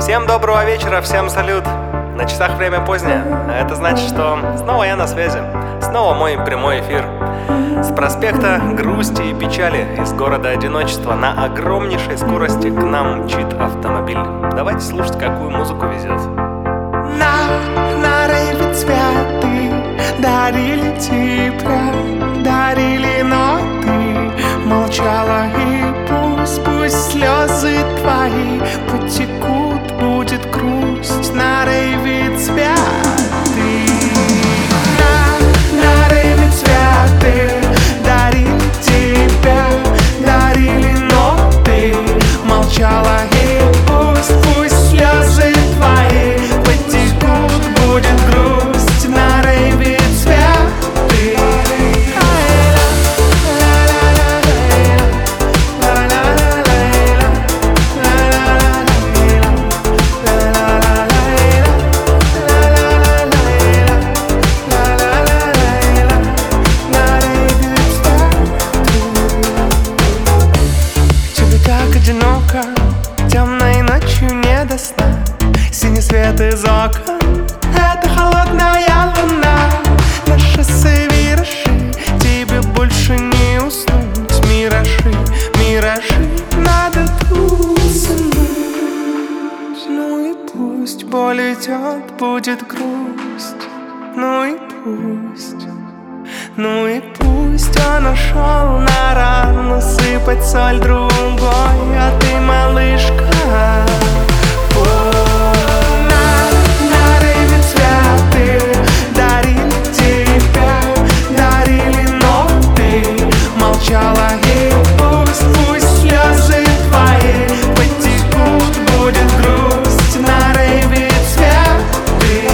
Всем доброго вечера, всем салют. На часах время позднее, а это значит, что снова я на связи. Снова мой прямой эфир. С проспекта грусти и печали, из города одиночества на огромнейшей скорости к нам мчит автомобиль. Давайте слушать, какую музыку везет. На рейве цветы дарили тебя, дарили, но ты молчала. И пусть слезы твои потекут, будет грусть. На рейве цветы, на рейве цветы дарили тебя, дарили, но ты молчала. И пусть слезы твои потекут, будет грусть. На рейве цветы. Тебе так одиноко, темной ночью не до сна. Синий свет из окон, это холодная луна. На шоссе виражи, тебе больше не уснуть. Миражи, надо уснуть. Ну и пусть боль идет, будет грусть. Ну и пусть он ушел на рану сыпать соль другой, а ты, малышка, на рейве цветы дарили тебя, дарили, но ты молчала. И пусть слезы твои потекут, будет грусть. На рейве цветы.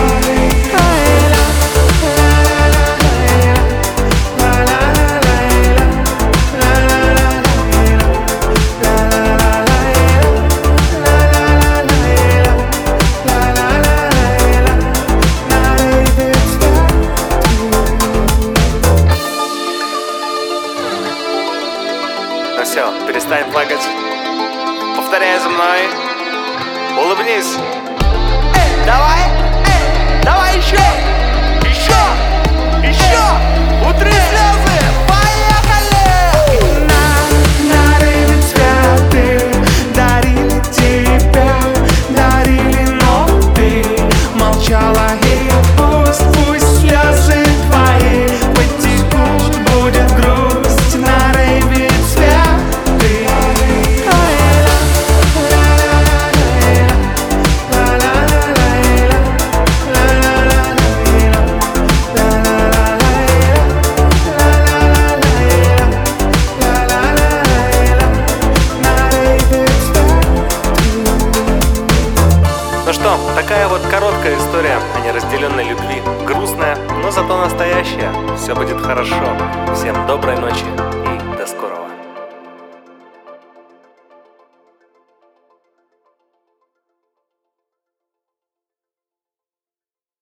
Ну все, перестань плакать. Повторяй за мной. Улыбнись. Давай еще! Утри слезы! Поехали! На рейве цветы дарили тебя, дарили, но ты молчала. И пусть слезы твои потекут, будет грусть. На рейве цветы. Ну что, такая вот короткая история о неразделенной любви. Грустная, но зато настоящая. Все будет хорошо. Всем доброй ночи.